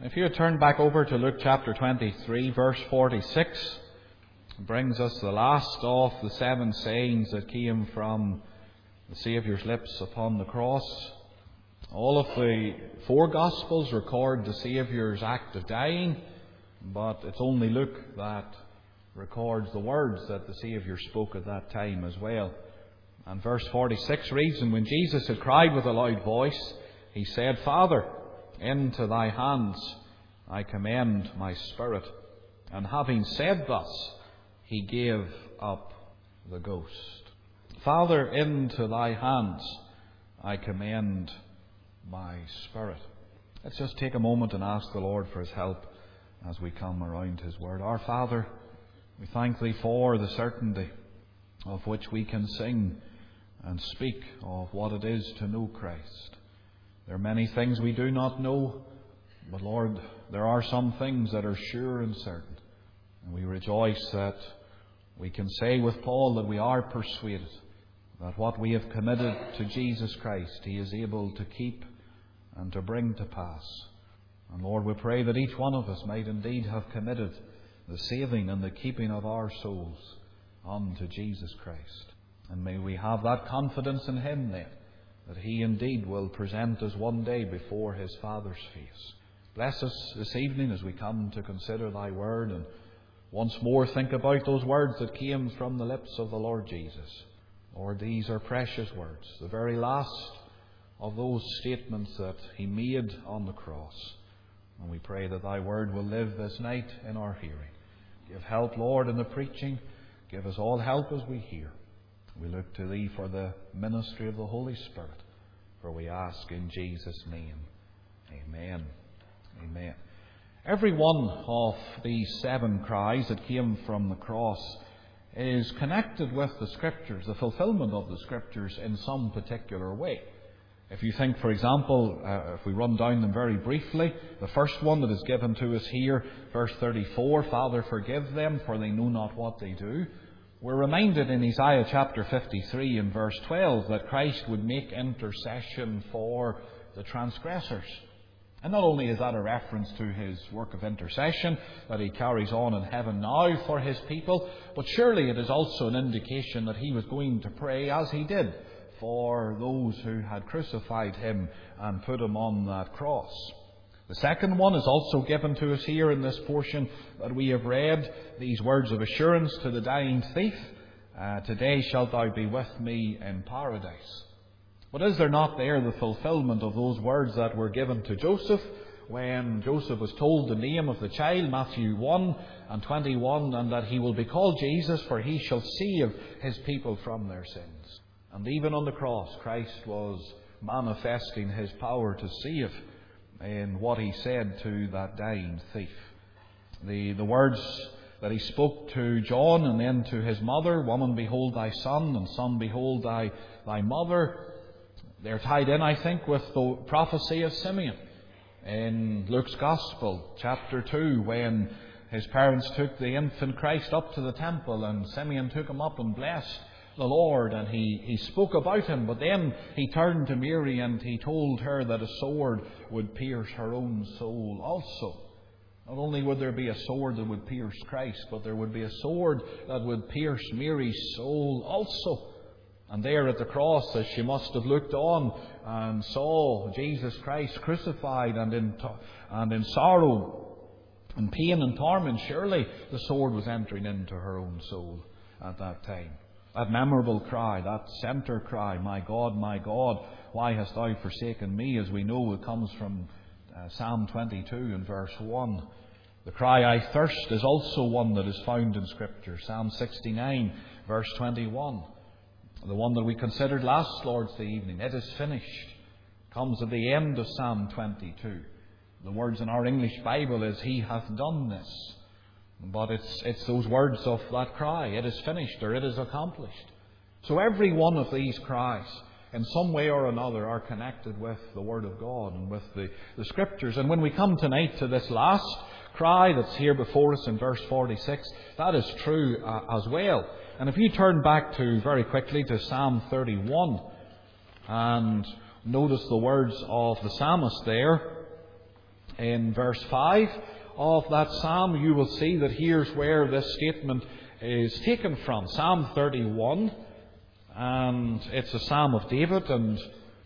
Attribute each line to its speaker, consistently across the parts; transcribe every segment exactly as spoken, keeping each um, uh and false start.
Speaker 1: If you turn back over to Luke chapter twenty-three, verse forty-six, it brings us the last of the seven sayings that came from the Saviour's lips upon the cross. All of the four Gospels record the Saviour's act of dying, but it's only Luke that records the words that the Saviour spoke at that time as well. And verse forty-six reads, "And when Jesus had cried with a loud voice, he said, Father, into thy hands I commend my spirit. And having said thus, he gave up the ghost." Father, into thy hands I commend my spirit. Let's just take a moment and ask the Lord for his help as we come around his word. Our Father, we thank thee for the certainty of which we can sing and speak of what it is to know Christ. There are many things we do not know, but Lord, there are some things that are sure and certain. And we rejoice that we can say with Paul that we are persuaded that what we have committed to Jesus Christ, he is able to keep and to bring to pass. And Lord, we pray that each one of us might indeed have committed the saving and the keeping of our souls unto Jesus Christ. And may we have that confidence in him then, that he indeed will present us one day before his Father's face. Bless us this evening as we come to consider thy word and once more think about those words that came from the lips of the Lord Jesus. Lord, these are precious words, the very last of those statements that he made on the cross. And we pray that thy word will live this night in our hearing. Give help, Lord, in the preaching. Give us all help as we hear. We look to thee for the ministry of the Holy Spirit, for we ask in Jesus' name. Amen. Amen. Every one of these seven cries that came from the cross is connected with the Scriptures, the fulfillment of the Scriptures in some particular way. If you think, for example, uh, if we run down them very briefly, the first one that is given to us here, verse thirty-four, Father, forgive them, for they know not what they do. We're reminded in Isaiah chapter fifty-three and verse twelve that Christ would make intercession for the transgressors. And not only is that a reference to his work of intercession that he carries on in heaven now for his people, but surely it is also an indication that he was going to pray, as he did, for those who had crucified him and put him on that cross. The second one is also given to us here in this portion that we have read, these words of assurance to the dying thief, uh, today shalt thou be with me in paradise. But is there not there the fulfillment of those words that were given to Joseph when Joseph was told the name of the child, Matthew one and twenty-one, and that he will be called Jesus, for he shall save his people from their sins. And even on the cross, Christ was manifesting his power to save in what he said to that dying thief. The, the words that he spoke to John and then to his mother, woman, behold thy son, and son, behold thy, thy mother, they're tied in, I think, with the prophecy of Simeon in Luke's Gospel, chapter two, when his parents took the infant Christ up to the temple and Simeon took him up and blessed the Lord, and he, he spoke about him, but then he turned to Mary and he told her that a sword would pierce her own soul also. Not only would there be a sword that would pierce Christ, but there would be a sword that would pierce Mary's soul also. And there at the cross, as she must have looked on and saw Jesus Christ crucified and in, and in sorrow and pain and torment, surely the sword was entering into her own soul at that time. That memorable cry, that centre cry, my God, my God, why hast thou forsaken me? As we know, it comes from uh, Psalm twenty-two and verse one. The cry, I thirst, is also one that is found in Scripture. Psalm sixty-nine, verse twenty-one. The one that we considered last Lord's Day evening, it is finished, comes at the end of Psalm twenty-two. The words in our English Bible is, he hath done this. But it's, it's those words of that cry, it is finished, or it is accomplished. So every one of these cries, in some way or another, are connected with the Word of God and with the, the Scriptures. And when we come tonight to this last cry that's here before us in verse forty-six, that is true uh, as well. And if you turn back to, very quickly, to Psalm thirty-one, and notice the words of the psalmist there, in verse five of that psalm, you will see that here's where this statement is taken from. Psalm thirty-one, and it's a psalm of David and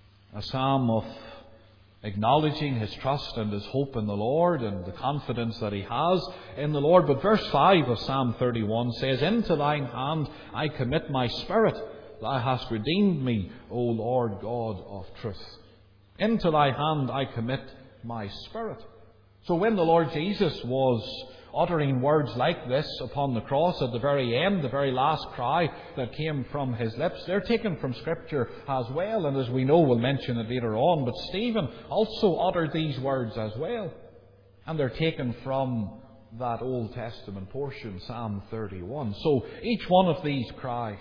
Speaker 1: a psalm of acknowledging his trust and his hope in the Lord and the confidence that he has in the Lord. But verse five of Psalm thirty-one says, "Into thine hand I commit my spirit. Thou hast redeemed me, O Lord God of truth." Into thy hand I commit my spirit. So when the Lord Jesus was uttering words like this upon the cross at the very end, the very last cry that came from his lips, they're taken from Scripture as well. And as we know, we'll mention it later on, but Stephen also uttered these words as well. And they're taken from that Old Testament portion, Psalm thirty-one. So each one of these cries,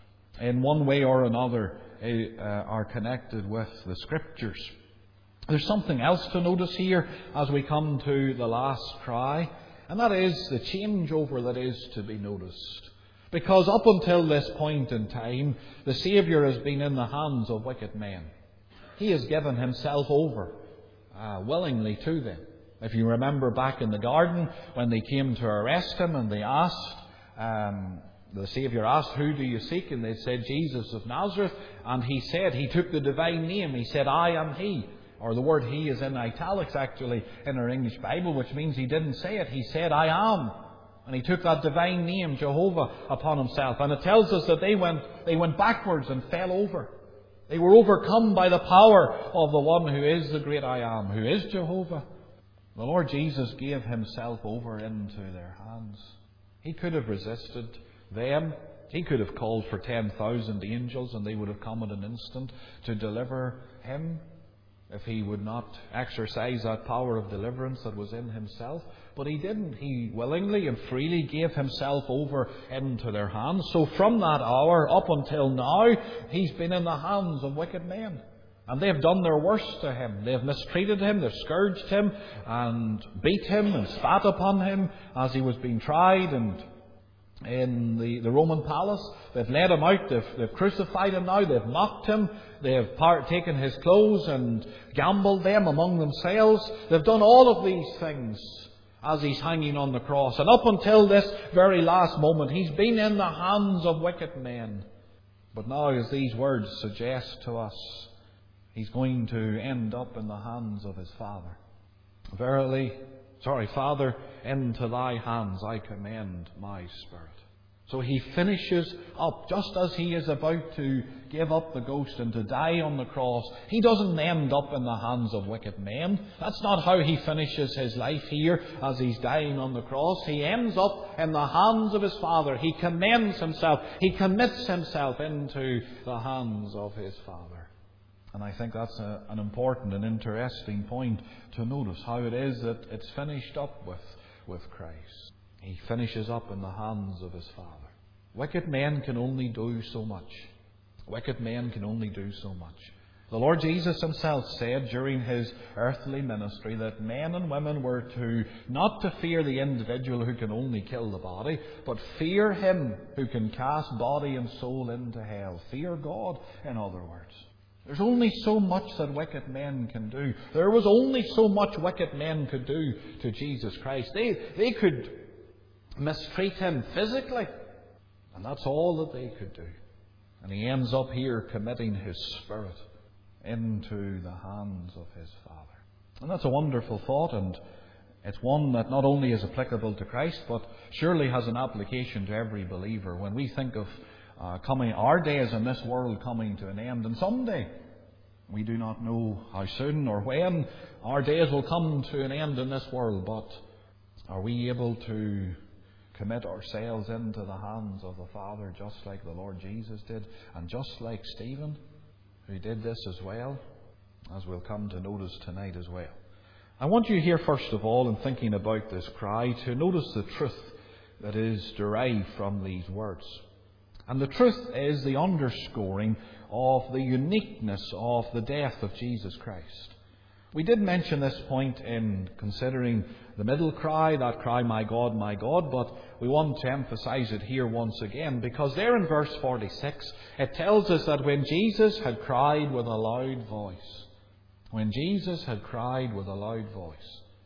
Speaker 1: in one way or another, uh, are connected with the Scriptures. There's something else to notice here as we come to the last cry, and that is the changeover that is to be noticed. Because up until this point in time, the Saviour has been in the hands of wicked men. He has given himself over uh, willingly to them. If you remember back in the garden, when they came to arrest him and they asked, um, the Saviour asked, "Who do you seek?" And they said, "Jesus of Nazareth." And he said, he took the divine name. He said, "I am he." Or the word "he" is in italics actually in our English Bible, which means he didn't say it. He said, "I am." And he took that divine name, Jehovah, upon himself. And it tells us that they went, they went backwards and fell over. They were overcome by the power of the one who is the great I am, who is Jehovah. The Lord Jesus gave himself over into their hands. He could have resisted them. He could have called for ten thousand angels and they would have come in an instant to deliver him, if he would not exercise that power of deliverance that was in himself. But he didn't. He willingly and freely gave himself over into their hands. So from that hour up until now, he's been in the hands of wicked men. And they have done their worst to him. They have mistreated him, they've scourged him and beat him and spat upon him as he was being tried and in the, the Roman palace. They've led him out, they've, they've crucified him now, they've mocked him, they've part, taken his clothes and gambled them among themselves. They've done all of these things as he's hanging on the cross. And up until this very last moment, he's been in the hands of wicked men. But now, as these words suggest to us, he's going to end up in the hands of his Father. Verily, Sorry, Father, into thy hands I commend my spirit. So he finishes up, just as he is about to give up the ghost and to die on the cross. He doesn't end up in the hands of wicked men. That's not how he finishes his life here as he's dying on the cross. He ends up in the hands of his Father. He commends himself. He commits himself into the hands of his Father. And I think that's a, an important and interesting point to notice, how it is that it's finished up with, with Christ. He finishes up in the hands of his Father. Wicked men can only do so much. Wicked men can only do so much. The Lord Jesus himself said during his earthly ministry that men and women were to not to fear the individual who can only kill the body, but fear him who can cast body and soul into hell. Fear God, in other words. There's only so much that wicked men can do. There was only so much wicked men could do to Jesus Christ. They, they could mistreat him physically, and that's all that they could do. And he ends up here committing his spirit into the hands of his Father. And that's a wonderful thought, and it's one that not only is applicable to Christ, but surely has an application to every believer. When we think of Uh, coming, our days in this world coming to an end, and someday, we do not know how soon or when, our days will come to an end in this world, but are we able to commit ourselves into the hands of the Father just like the Lord Jesus did, and just like Stephen, who did this as well, as we'll come to notice tonight as well? I want you here, first of all, in thinking about this cry, to notice the truth that is derived from these words. And the truth is the underscoring of the uniqueness of the death of Jesus Christ. We did mention this point in considering the middle cry, that cry, "My God, my God," but we want to emphasize it here once again, because there in verse forty-six, it tells us that when Jesus had cried with a loud voice, when Jesus had cried with a loud voice,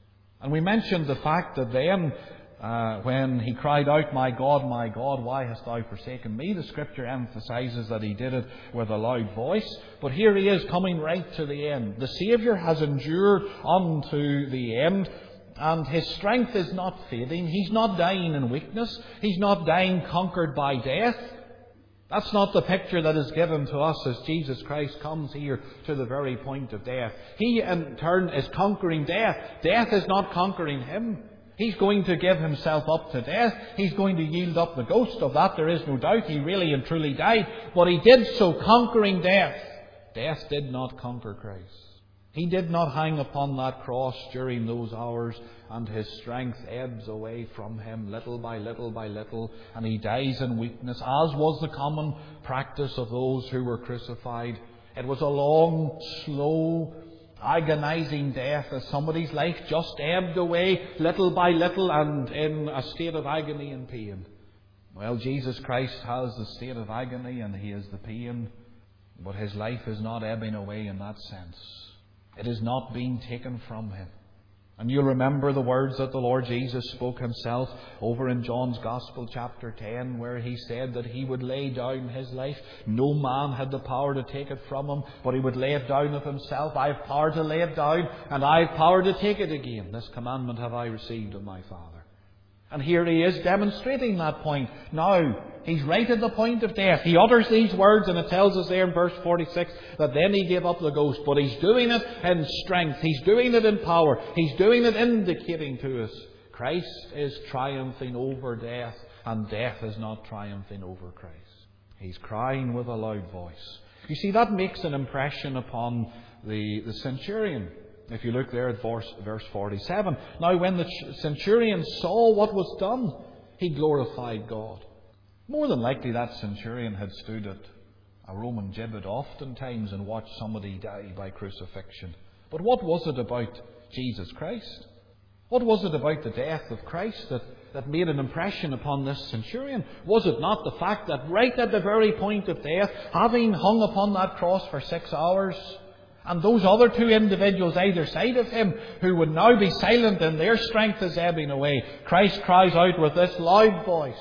Speaker 1: And we mentioned the fact that then, uh, when he cried out, "My God, my God, why hast thou forsaken me?" the Scripture emphasises that he did it with a loud voice. But here he is coming right to the end. The Saviour has endured unto the end, and his strength is not fading. He's not dying in weakness. He's not dying conquered by death. That's not the picture that is given to us as Jesus Christ comes here to the very point of death. He, in turn, is conquering death. Death is not conquering him. He's going to give himself up to death. He's going to yield up the ghost. Of that there is no doubt. He really and truly died. But he did so conquering death. Death did not conquer Christ. He did not hang upon that cross during those hours, and his strength ebbs away from him little by little by little, and he dies in weakness, as was the common practice of those who were crucified. It was a long, slow, agonizing death, as somebody's life just ebbed away little by little and in a state of agony and pain. Well, Jesus Christ has the state of agony and he has the pain, but his life is not ebbing away in that sense. It is not being taken from him. And you'll remember the words that the Lord Jesus spoke himself over in John's Gospel chapter ten, where he said that he would lay down his life. No man had the power to take it from him, but he would lay it down of himself. I have power to lay it down, and I have power to take it again. This commandment have I received of my Father. And here he is demonstrating that point. Now, he's right at the point of death. He utters these words, and it tells us there in verse forty-six that then he gave up the ghost. But he's doing it in strength. He's doing it in power. He's doing it indicating to us Christ is triumphing over death, and death is not triumphing over Christ. He's crying with a loud voice. You see, that makes an impression upon the, the centurion. If you look there at verse, verse forty-seven. Now when the centurion saw what was done, he glorified God. More than likely that centurion had stood at a Roman gibbet oftentimes and watched somebody die by crucifixion. But what was it about Jesus Christ? What was it about the death of Christ that, that made an impression upon this centurion? Was it not the fact that right at the very point of death, having hung upon that cross for six hours, and those other two individuals either side of him, who would now be silent and their strength is ebbing away, Christ cries out with this loud voice,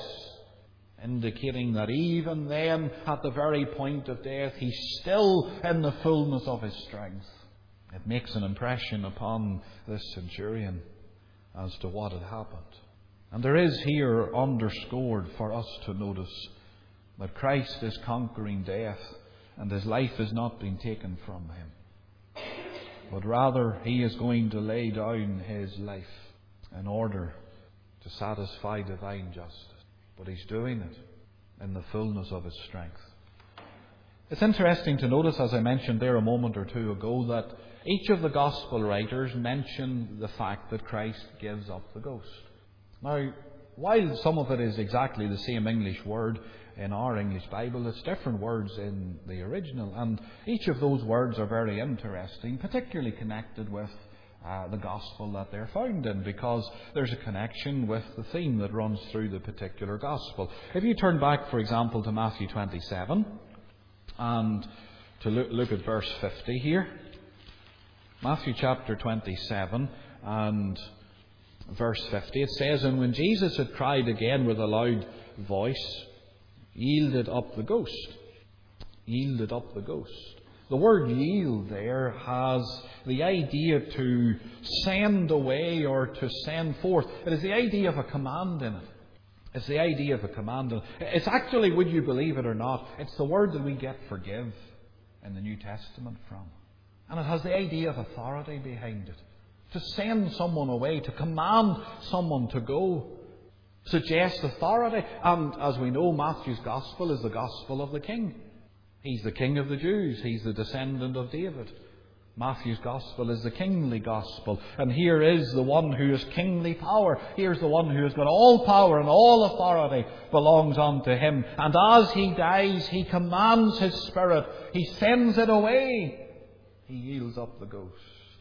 Speaker 1: indicating that even then, at the very point of death, he's still in the fullness of his strength. It makes an impression upon this centurion as to what had happened. And there is here underscored for us to notice that Christ is conquering death, and his life is not being taken from him. But rather, he is going to lay down his life in order to satisfy divine justice. But he's doing it in the fullness of his strength. It's interesting to notice, as I mentioned there a moment or two ago, that each of the Gospel writers mention the fact that Christ gives up the ghost. Now, while some of it is exactly the same English word in our English Bible, it's different words in the original, and each of those words are very interesting, particularly connected with uh, the Gospel that they're found in, because there's a connection with the theme that runs through the particular Gospel. If you turn back, for example, to Matthew twenty-seven, and to look, look at verse fifty here, Matthew chapter twenty-seven and verse fifty, it says, "And when Jesus had cried again with a loud voice, yielded up the ghost." Yielded up the ghost. The word yield there has the idea to send away or to send forth. It is the idea of a command in it. It's the idea of a command in it. It's actually, would you believe it or not, it's the word that we get forgive in the New Testament from. And it has the idea of authority behind it. To send someone away, to command someone to go, suggests authority. And as we know, Matthew's Gospel is the Gospel of the King. He's the King of the Jews. He's the descendant of David. Matthew's Gospel is the kingly Gospel. And here is the one who has kingly power. Here's the one who has got all power and all authority belongs unto him. And as he dies, he commands his spirit. He sends it away. He yields up the ghost.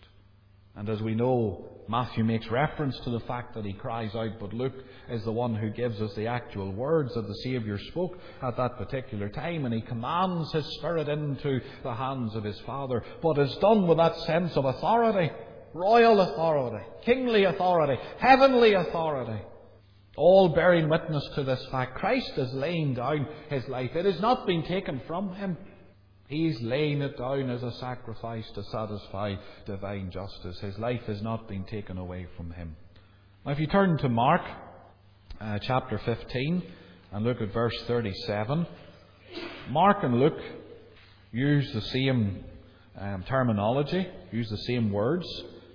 Speaker 1: And as we know, Matthew makes reference to the fact that he cries out, but Luke is the one who gives us the actual words that the Saviour spoke at that particular time, and he commands his Spirit into the hands of his Father, but is done with that sense of authority. royal authority, kingly authority, heavenly authority. All bearing witness to this fact. Christ is laying down His life. It has not been taken from Him. He's laying it down as a sacrifice to satisfy divine justice. His life has not been taken away from Him. Now if you turn to Mark uh, chapter fifteen and look at verse thirty-seven. Mark and Luke use the same um, terminology, use the same words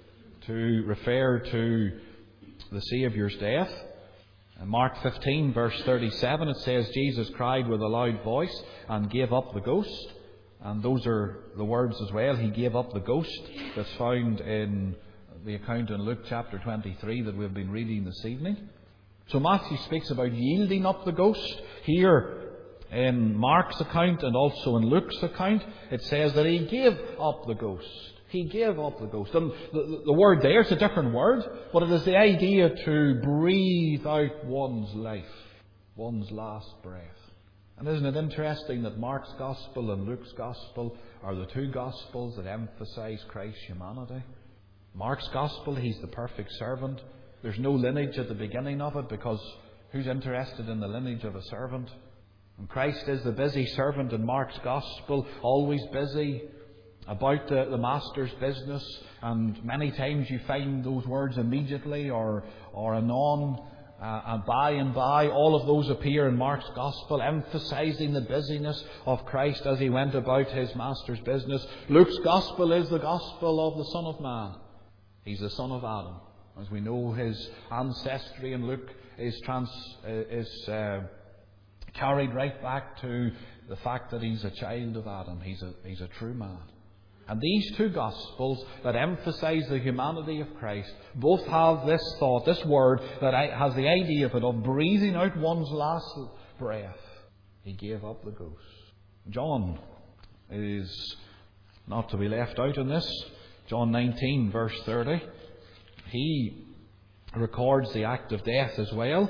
Speaker 1: to refer to the Saviour's death. In Mark fifteen verse thirty-seven it says, Jesus cried with a loud voice and gave up the ghost. And those are the words as well. He gave up the ghost that's found in the account in Luke chapter twenty-three that we've been reading this evening. So Matthew speaks about yielding up the ghost. Here in Mark's account and also in Luke's account, it says that He gave up the ghost. He gave up the ghost. And the, the word there is a different word, but it is the idea to breathe out one's life, one's last breath. And isn't it interesting that Mark's Gospel and Luke's Gospel are the two Gospels that emphasize Christ's humanity? Mark's Gospel, He's the perfect servant. There's no lineage at the beginning of it because who's interested in the lineage of a servant? And Christ is the busy servant in Mark's Gospel, always busy about the, the Master's business, and many times you find those words immediately or, or anon, uh, and by and by. All of those appear in Mark's Gospel, emphasizing the busyness of Christ as He went about His Master's business. Luke's Gospel is the Gospel of the Son of Man. He's the son of Adam. As we know, his ancestry in Luke is, trans, uh, is uh, carried right back to the fact that he's a child of Adam. He's a, he's a true man. And these two Gospels that emphasize the humanity of Christ both have this thought, this word that has the idea of it, of breathing out one's last breath. He gave up the ghost. John is not to be left out in this. John nineteen verse thirty. He records the act of death as well.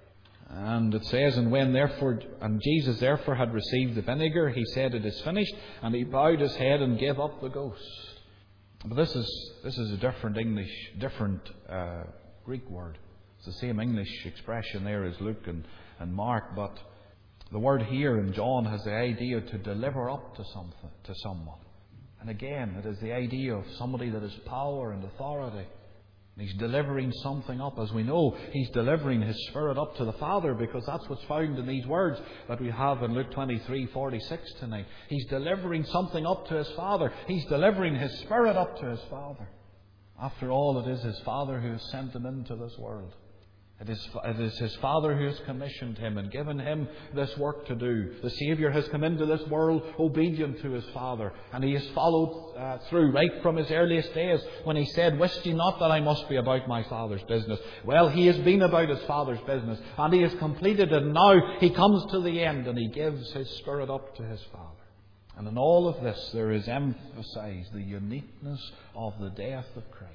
Speaker 1: And it says, and when therefore, and Jesus therefore had received the vinegar, He said, it is finished, and He bowed His head and gave up the ghost. But this is this is a different English, different uh, Greek word. It's the same English expression there as Luke and, and Mark, but the word here in John has the idea to deliver up to something, to someone. And again, it is the idea of somebody that has power and authority. He's delivering something up. As we know, He's delivering His Spirit up to the Father, because that's what's found in these words that we have in Luke twenty-three forty-six tonight. He's delivering something up to His Father. He's delivering His Spirit up to His Father. After all, it is His Father who has sent Him into this world. It is, it is His Father who has commissioned Him and given Him this work to do. The Saviour has come into this world obedient to His Father, and He has followed uh, through right from His earliest days when He said, wist ye not that I must be about my Father's business? Well, He has been about His Father's business, and He has completed it, and now He comes to the end and He gives His Spirit up to His Father. And in all of this there is emphasized the uniqueness of the death of Christ.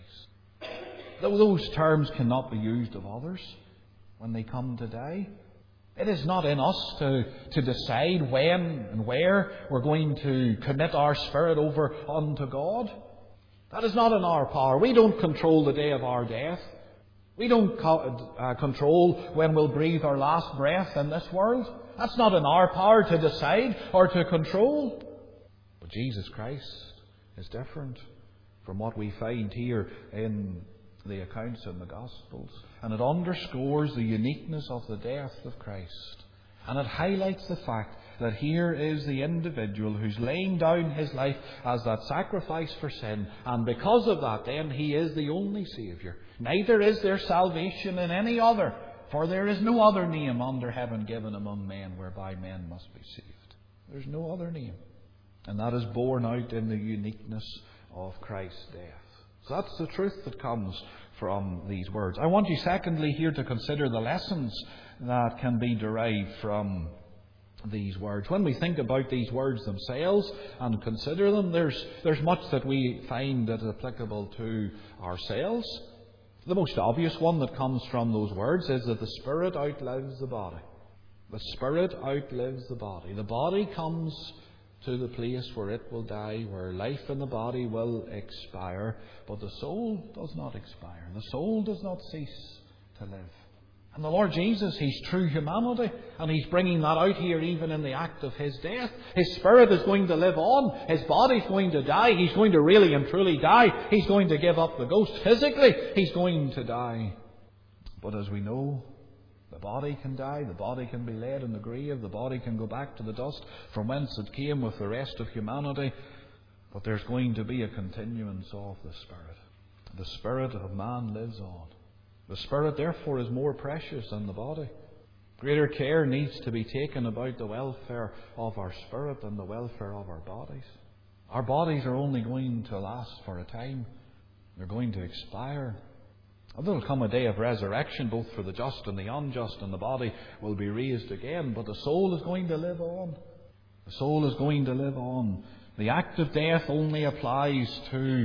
Speaker 1: Those terms cannot be used of others when they come to die. It is not in us to, to decide when and where we're going to commit our spirit over unto God. That is not in our power. We don't control the day of our death. We don't co- uh, control when we'll breathe our last breath in this world. That's not in our power to decide or to control. But Jesus Christ is different from what we find here in the accounts in the Gospels. And it underscores the uniqueness of the death of Christ. And it highlights the fact that here is the individual who's laying down his life as that sacrifice for sin. And because of that, then, He is the only Saviour. Neither is there salvation in any other, for there is no other name under heaven given among men whereby men must be saved. There's no other name. And that is borne out in the uniqueness of Christ's death. So that's the truth that comes from these words. I want you secondly here to consider the lessons that can be derived from these words. When we think about these words themselves and consider them, there's, there's much that we find that is applicable to ourselves. The most obvious one that comes from those words is that the Spirit outlives the body. The Spirit outlives the body. The body comes to the place where it will die, where life in the body will expire, but the soul does not expire. The soul does not cease to live. And the Lord Jesus, He's true humanity, and He's bringing that out here even in the act of His death. His spirit is going to live on. His body's going to die. He's going to really and truly die. He's going to give up the ghost. Physically, He's going to die. But as we know, the body can die, the body can be laid in the grave, the body can go back to the dust from whence it came with the rest of humanity. But there's going to be a continuance of the Spirit. The Spirit of man lives on. The Spirit, therefore, is more precious than the body. Greater care needs to be taken about the welfare of our spirit than the welfare of our bodies. Our bodies are only going to last for a time. They're going to expire. And there will come a day of resurrection, both for the just and the unjust, and the body will be raised again. But the soul is going to live on. The soul is going to live on. The act of death only applies to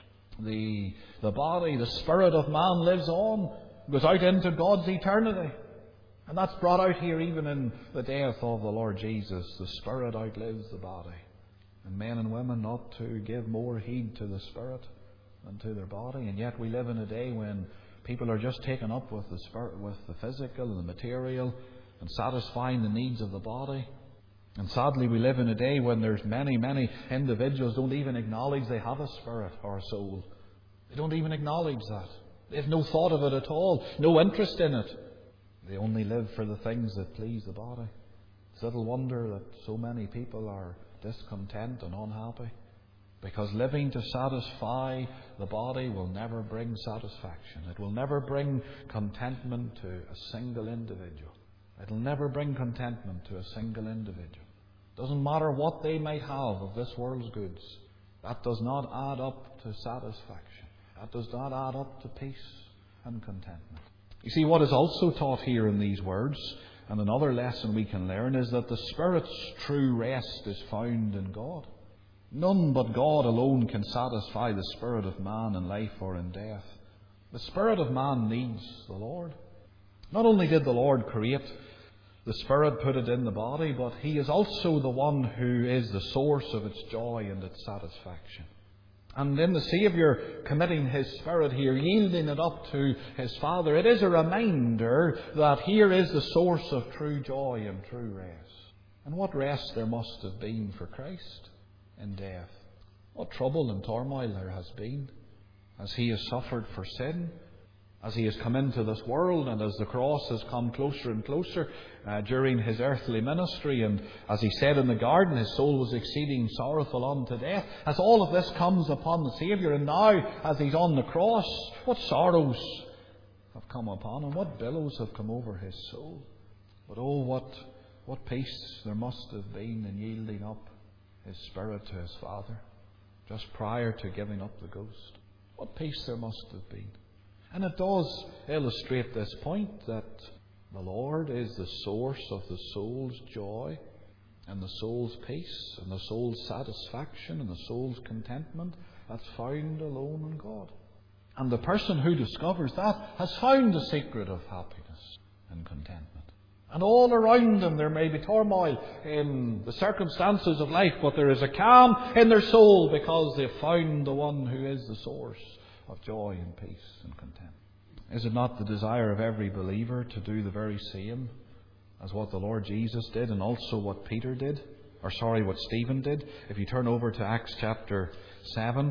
Speaker 1: the, the body. The spirit of man lives on, goes out into God's eternity. And that's brought out here even in the death of the Lord Jesus. The spirit outlives the body. And men and women ought to give more heed to the spirit than to their body. And yet we live in a day when people are just taken up with the spirit, with the physical and the material, and satisfying the needs of the body. And sadly, we live in a day when there's many, many individuals don't even acknowledge they have a spirit or a soul. They don't even acknowledge that. They have no thought of it at all, no interest in it. They only live for the things that please the body. It's little wonder that so many people are discontent and unhappy, because living to satisfy the body will never bring satisfaction. It will never bring contentment to a single individual. It will never bring contentment to a single individual. Doesn't matter what they might have of this world's goods. That does not add up to satisfaction. That does not add up to peace and contentment. You see, what is also taught here in these words, and another lesson we can learn, is that the Spirit's true rest is found in God. None but God alone can satisfy the spirit of man in life or in death. The spirit of man needs the Lord. Not only did the Lord create the spirit, put it in the body, but He is also the one who is the source of its joy and its satisfaction. And in the Saviour committing His Spirit here, yielding it up to His Father, it is a reminder that here is the source of true joy and true rest. And what rest there must have been for Christ in death. What trouble and turmoil there has been as He has suffered for sin, as He has come into this world, and as the cross has come closer and closer uh, during His earthly ministry. And as He said in the garden, His soul was exceeding sorrowful unto death. As all of this comes upon the Saviour, and now as He's on the cross, what sorrows have come upon Him, what billows have come over His soul. But oh, what, what peace there must have been in yielding up His Spirit to His Father just prior to giving up the ghost. What peace there must have been. And it does illustrate this point that the Lord is the source of the soul's joy and the soul's peace and the soul's satisfaction and the soul's contentment. That's found alone in God. And the person who discovers that has found the secret of happiness and contentment. And all around them there may be turmoil in the circumstances of life, but there is a calm in their soul because they've found the one who is the source of joy and peace and contentment. Is it not the desire of every believer to do the very same as what the Lord Jesus did, and also what Peter did? Or sorry, what Stephen did? If you turn over to Acts chapter seven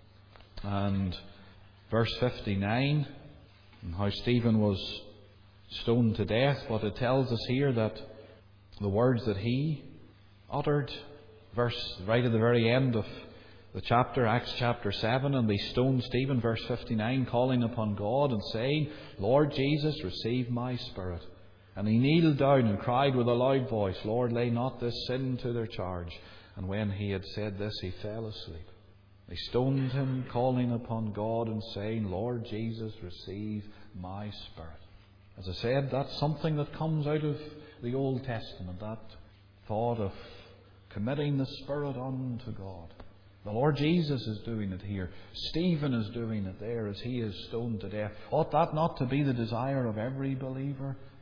Speaker 1: and verse fifty-nine, and how Stephen was stoned to death, but it tells us here that the words that he uttered, verse right at the very end of the chapter, Acts chapter seven, and they stoned Stephen, verse fifty-nine, calling upon God and saying, Lord Jesus, receive my spirit. And he kneeled down and cried with a loud voice, Lord, lay not this sin to their charge. And when he had said this, he fell asleep. They stoned him, calling upon God and saying, Lord Jesus, receive my spirit. As I said, that's something that comes out of the Old Testament, that thought of committing the Spirit unto God. The Lord Jesus is doing it here. Stephen is doing it there as he is stoned to death. Ought that not to be the desire of every believer?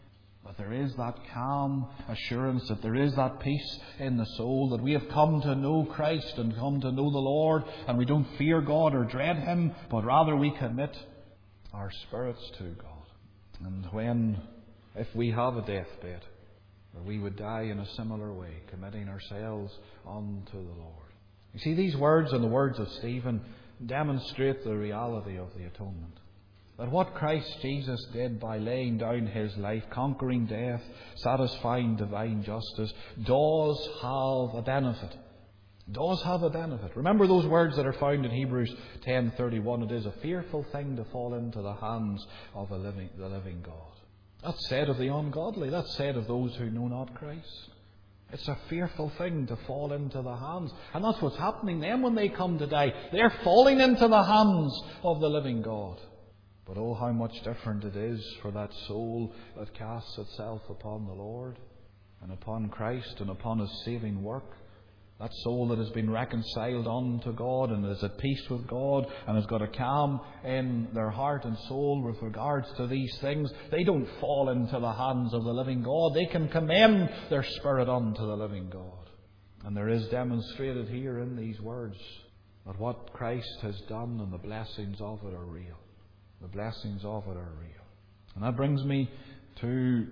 Speaker 1: But there is that calm assurance, that there is that peace in the soul, that we have come to know Christ and come to know the Lord, and we don't fear God or dread Him, but rather we commit our spirits to God. And when, if we have a deathbed, that we would die in a similar way, committing ourselves unto the Lord. You see, these words and the words of Stephen demonstrate the reality of the atonement. That what Christ Jesus did by laying down His life, conquering death, satisfying divine justice, does have a benefit. Does have a benefit. Remember those words that are found in Hebrews ten thirty-one. It is a fearful thing to fall into the hands of a living, the living God. That's said of the ungodly. That's said of those who know not Christ. It's a fearful thing to fall into the hands. And that's what's happening then when they come to die. They're falling into the hands of the living God. But oh, how much different it is for that soul that casts itself upon the Lord and upon Christ and upon His saving work. That soul that has been reconciled unto God and is at peace with God and has got a calm in their heart and soul with regards to these things. They don't fall into the hands of the living God. They can commend their spirit unto the living God. And there is demonstrated here in these words that what Christ has done and the blessings of it are real. The blessings of it are real. And that brings me to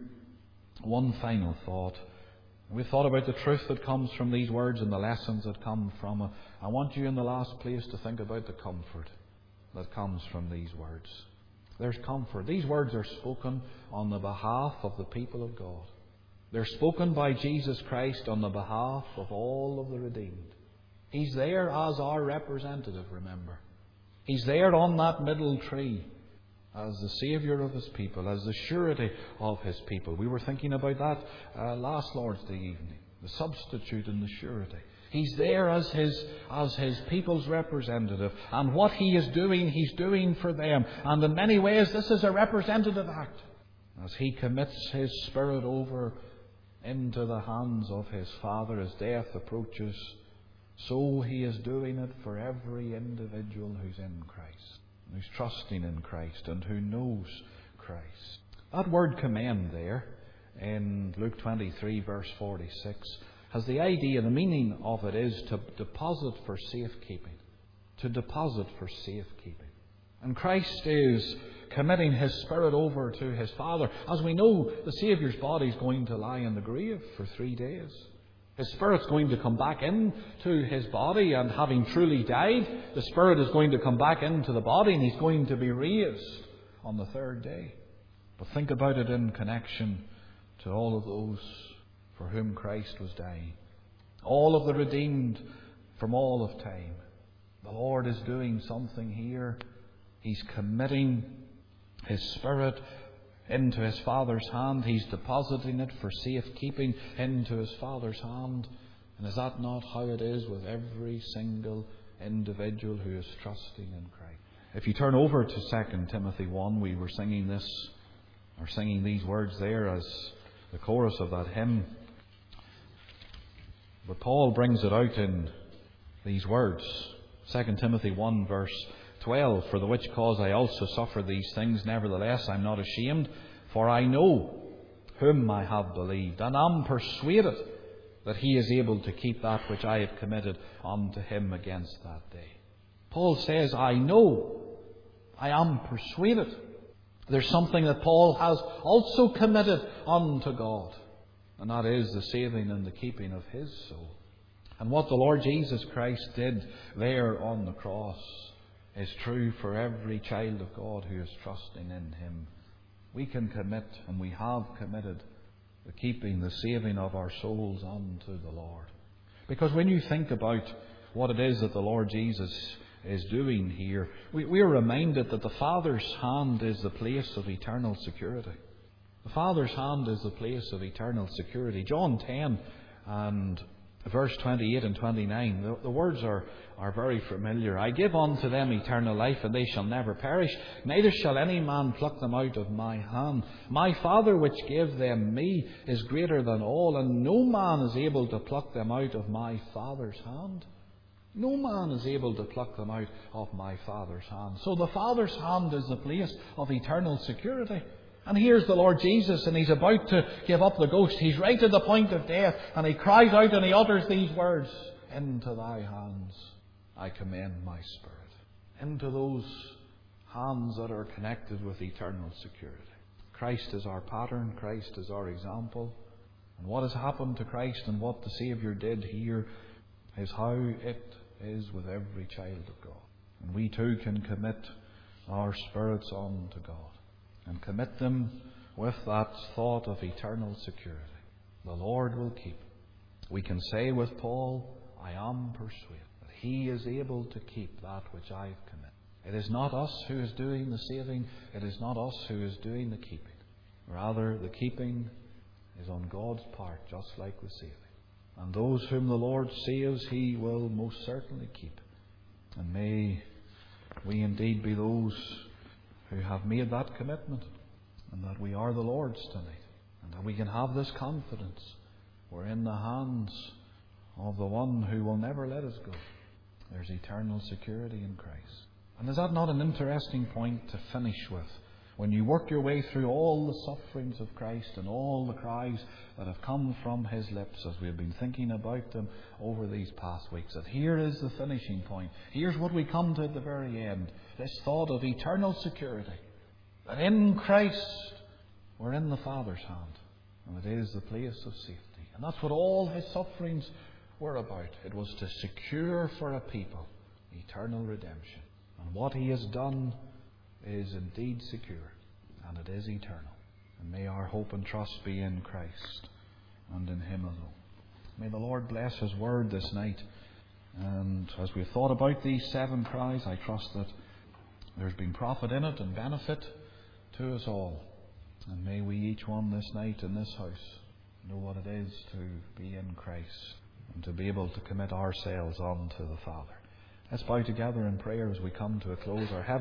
Speaker 1: one final thought. We've thought about the truth that comes from these words and the lessons that come from it. I want you in the last place to think about the comfort that comes from these words. There's comfort. These words are spoken on the behalf of the people of God. They're spoken by Jesus Christ on the behalf of all of the redeemed. He's there as our representative, remember. He's there on that middle tree as the Saviour of His people, as the surety of His people. We were thinking about that uh, last Lord's Day evening. The substitute and the surety. He's there as His, as His people's representative. And what He is doing, He's doing for them. And in many ways, this is a representative act. As He commits His Spirit over into the hands of His Father as death approaches, so He is doing it for every individual who's in Christ, who's trusting in Christ and who knows Christ. That word commend there in Luke twenty-three verse forty-six has the idea, the meaning of it is to deposit for safekeeping. To deposit for safekeeping. And Christ is committing His Spirit over to His Father. As we know, the Saviour's body is going to lie in the grave for three days. His Spirit's going to come back into His body, and having truly died, the Spirit is going to come back into the body and He's going to be raised on the third day. But think about it in connection to all of those for whom Christ was dying. All of the redeemed from all of time. The Lord is doing something here. He's committing His Spirit into His Father's hand. He's depositing it for safekeeping into His Father's hand. And is that not how it is with every single individual who is trusting in Christ? If you turn over to Second Timothy one, we were singing this, or singing these words there as the chorus of that hymn. But Paul brings it out in these words. Second Timothy one verse twelve, for the which cause I also suffer these things, nevertheless I am not ashamed, for I know whom I have believed, and am persuaded that He is able to keep that which I have committed unto Him against that day. Paul says, I know, I am persuaded. There's something that Paul has also committed unto God, and that is the saving and the keeping of his soul. And what the Lord Jesus Christ did there on the cross is true for every child of God who is trusting in Him. We can commit, and we have committed, the keeping, the saving of our souls unto the Lord. Because when you think about what it is that the Lord Jesus is doing here, we, we are reminded that the Father's hand is the place of eternal security. The Father's hand is the place of eternal security. John ten and verse twenty-eight and twenty-nine, the, the words are, are very familiar. I give unto them eternal life, and they shall never perish, neither shall any man pluck them out of my hand. My Father which gave them me is greater than all, and no man is able to pluck them out of my Father's hand. No man is able to pluck them out of my Father's hand. So the Father's hand is the place of eternal security. And here's the Lord Jesus, and He's about to give up the ghost. He's right at the point of death, and He cries out and He utters these words, "Into thy hands I commend my spirit." Into those hands that are connected with eternal security. Christ is our pattern. Christ is our example. And what has happened to Christ and what the Saviour did here is how it is with every child of God. And we too can commit our spirits on to God and commit them with that thought of eternal security. The Lord will keep. We can say with Paul, "I am persuaded that He is able to keep that which I have committed." It is not us who is doing the saving. It is not us who is doing the keeping. Rather, the keeping is on God's part, just like the saving. And those whom the Lord saves, He will most certainly keep. And may we indeed be those who have made that commitment, and that we are the Lord's tonight, and that we can have this confidence. We're in the hands of the one who will never let us go. There's eternal security in Christ. And is that not an interesting point to finish with? When you work your way through all the sufferings of Christ and all the cries that have come from His lips as we've been thinking about them over these past weeks, that here is the finishing point. Here's what we come to at the very end. This thought of eternal security. That in Christ we're in the Father's hand. And it is the place of safety. And that's what all His sufferings were about. It was to secure for a people eternal redemption. And what He has done is indeed secure, and it is eternal. And may our hope and trust be in Christ and in Him alone. May the Lord bless His word this night. And as we've thought about these seven cries, I trust that there's been profit in it and benefit to us all. And may we each one this night in this house know what it is to be in Christ and to be able to commit ourselves on to the Father. Let's bow together in prayer as we come to a close. Our heaven